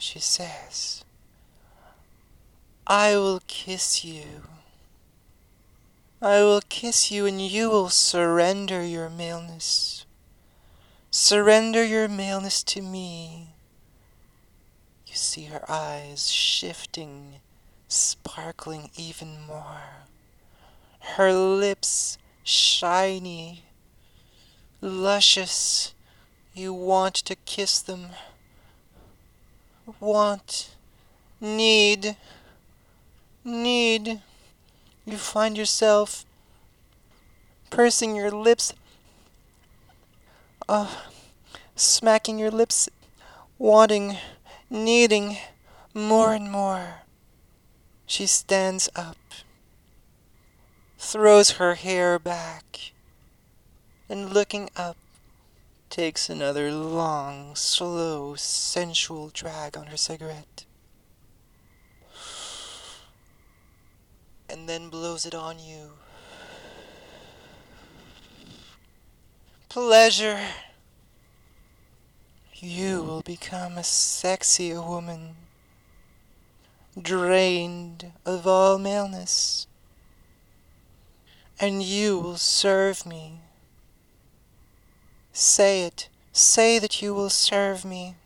she says, I will kiss you. I will kiss you and you will surrender your maleness. Surrender your maleness to me. You see her eyes shifting, sparkling even more. Her lips shiny, luscious. You want to kiss them. Want, need. You find yourself pursing your lips, smacking your lips, wanting, needing more and more. She stands up, throws her hair back, and looking up, takes another long, slow, sensual drag on her cigarette, and then blows it on you. Pleasure. You will become a sexier woman, drained of all maleness, and you will serve me. Say it. Say that you will serve me.